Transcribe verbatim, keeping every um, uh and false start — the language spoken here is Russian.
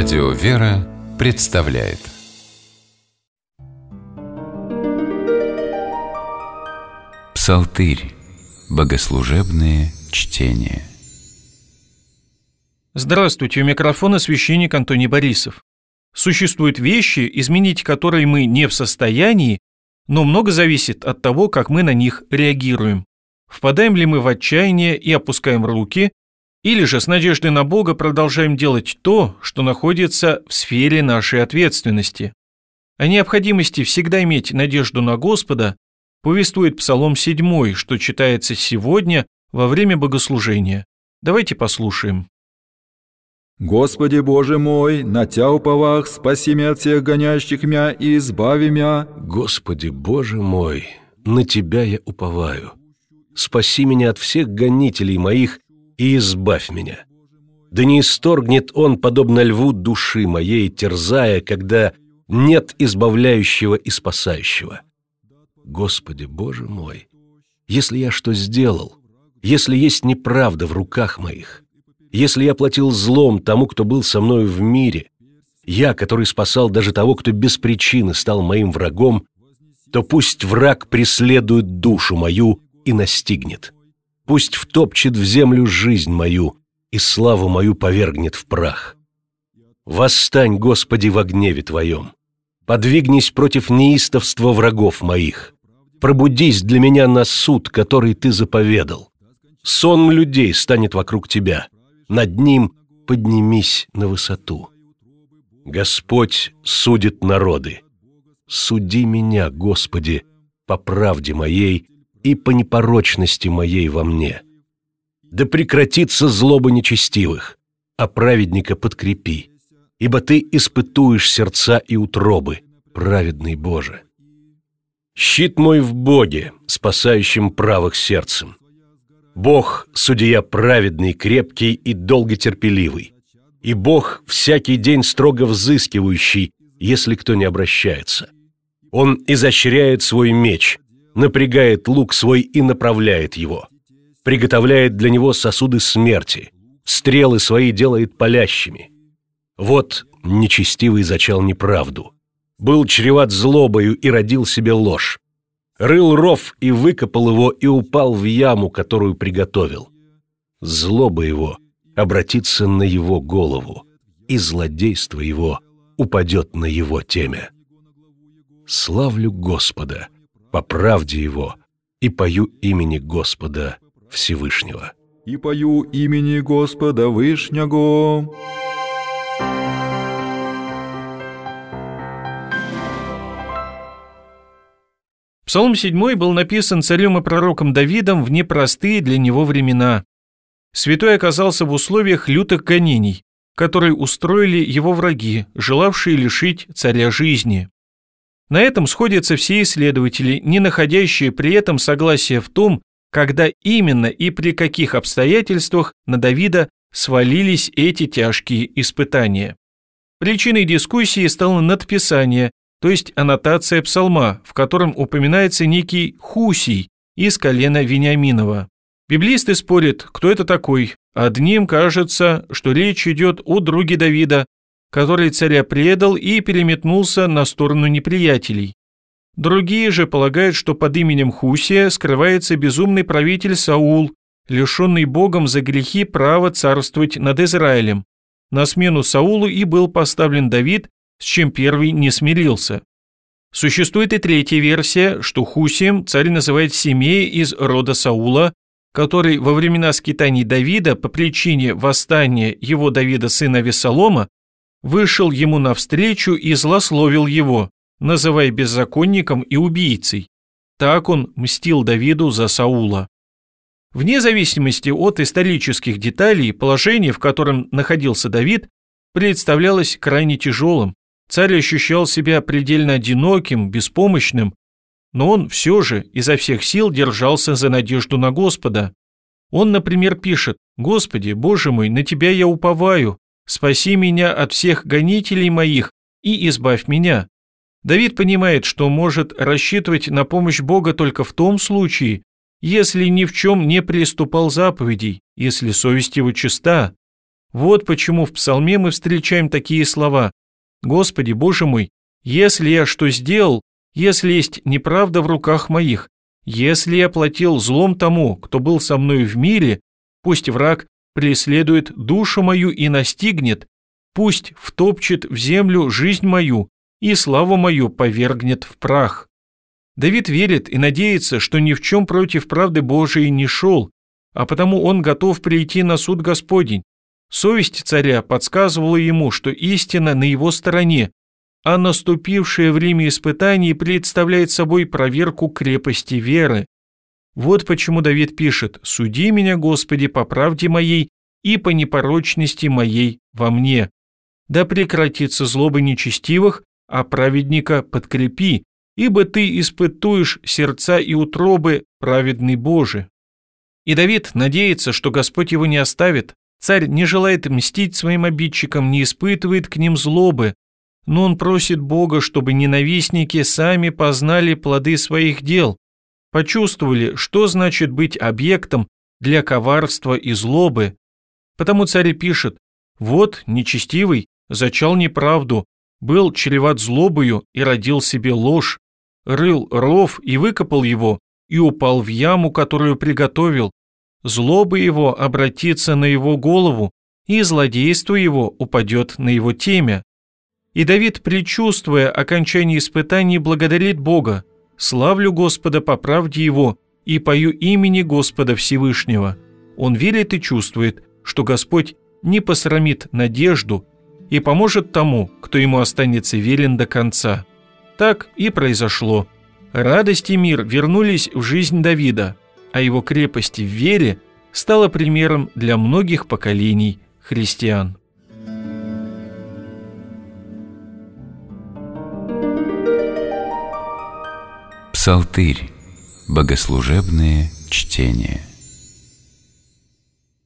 Радио «Вера» представляет Псалтырь. Богослужебные чтения. Здравствуйте, у микрофона священник Антоний Борисов. Существуют вещи, изменить которые мы не в состоянии, но много зависит от того, как мы на них реагируем. Впадаем ли мы в отчаяние и опускаем руки, или же с надеждой на Бога продолжаем делать то, что находится в сфере нашей ответственности. О необходимости всегда иметь надежду на Господа повествует Псалом седьмой, что читается сегодня во время богослужения. Давайте послушаем. «Господи Боже мой, на Тя уповах, спаси меня от всех гонящих мя и избави мя». Господи Боже мой, на Тебя я уповаю. Спаси меня от всех гонителей моих и избавь меня. Да не исторгнет он, подобно льву, души моей, терзая, когда нет избавляющего и спасающего. Господи Боже мой, если я что сделал, если есть неправда в руках моих, если я платил злом тому, кто был со мною в мире, я, который спасал даже того, кто без причины стал моим врагом, то пусть враг преследует душу мою и настигнет. Пусть втопчет в землю жизнь мою и славу мою повергнет в прах. Восстань, Господи, во гневе Твоем. Подвигнись против неистовства врагов моих. Пробудись для меня на суд, который Ты заповедал. Сон людей станет вокруг Тебя. Над ним поднимись на высоту. Господь судит народы. Суди меня, Господи, по правде моей и по непорочности моей во мне. Да прекратится злоба нечестивых, а праведника подкрепи, ибо Ты испытуешь сердца и утробы, праведный Боже. Щит мой в Боге, спасающим правых сердцем. Бог, судья праведный, крепкий и долготерпеливый, и Бог, всякий день строго взыскивающий, если кто не обращается. Он изощряет свой меч, напрягает лук свой и направляет его, приготовляет для него сосуды смерти, стрелы свои делает палящими. Вот нечестивый зачал неправду, был чреват злобою и родил себе ложь, рыл ров и выкопал его и упал в яму, которую приготовил. Злоба его обратится на его голову, и злодейство его упадет на его темя. Славлю Господа по правде Его и пою имени Господа Всевышнего. И пою имени Господа Вышнего. Псалом седьмой был написан царем и пророком Давидом в непростые для него времена. Святой оказался в условиях лютых гонений, которые устроили его враги, желавшие лишить царя жизни. На этом сходятся все исследователи, не находящие при этом согласия в том, когда именно и при каких обстоятельствах на Давида свалились эти тяжкие испытания. Причиной дискуссии стало надписание, то есть аннотация псалма, в котором упоминается некий Хусий из колена Вениаминова. Библисты спорят, кто это такой. Одним кажется, что речь идет о друге Давида, который царя предал и переметнулся на сторону неприятелей. Другие же полагают, что под именем Хусия скрывается безумный правитель Саул, лишенный Богом за грехи права царствовать над Израилем. На смену Саулу и был поставлен Давид, с чем первый не смирился. Существует и третья версия, что Хусием царь называет Семея из рода Саула, который во времена скитаний Давида по причине восстания его Давида сына Авессалома вышел ему навстречу и злословил его, называя беззаконником и убийцей. Так он мстил Давиду за Саула. Вне зависимости от исторических деталей, положение, в котором находился Давид, представлялось крайне тяжелым. Царь ощущал себя предельно одиноким, беспомощным, но он все же изо всех сил держался за надежду на Господа. Он, например, пишет: «Господи, Боже мой, на Тебя я уповаю, спаси меня от всех гонителей моих и избавь меня». Давид понимает, что может рассчитывать на помощь Бога только в том случае, если ни в чем не приступал заповедей, если совесть его чиста. Вот почему в псалме мы встречаем такие слова: «Господи, Боже мой, если я что сделал, если есть неправда в руках моих, если я платил злом тому, кто был со мною в мире, пусть враг преследует душу мою и настигнет, пусть втопчет в землю жизнь мою и славу мою повергнет в прах». Давид верит и надеется, что ни в чем против правды Божией не шел, а потому он готов прийти на суд Господень. Совесть царя подсказывала ему, что истина на его стороне, а наступившее время испытаний представляет собой проверку крепости веры. Вот почему Давид пишет: «Суди меня, Господи, по правде моей и по непорочности моей во мне. Да прекратится злоба нечестивых, а праведника подкрепи, ибо ты испытуешь сердца и утробы, праведный Боже». И Давид надеется, что Господь его не оставит. Царь не желает мстить своим обидчикам, не испытывает к ним злобы, но он просит Бога, чтобы ненавистники сами познали плоды своих дел, почувствовали, что значит быть объектом для коварства и злобы. Потому царь пишет: «Вот нечестивый зачал неправду, был чреват злобою и родил себе ложь, рыл ров и выкопал его, и упал в яму, которую приготовил. Злоба его обратится на его голову, и злодейство его упадет на его темя». И Давид, предчувствуя окончание испытаний, благодарит Бога: «Славлю Господа по правде Его и пою имени Господа Всевышнего». Он верит и чувствует, что Господь не посрамит надежду и поможет тому, кто ему останется верен до конца. Так и произошло. Радость и мир вернулись в жизнь Давида, а его крепость в вере стала примером для многих поколений христиан. Псалтырь. Богослужебные чтения.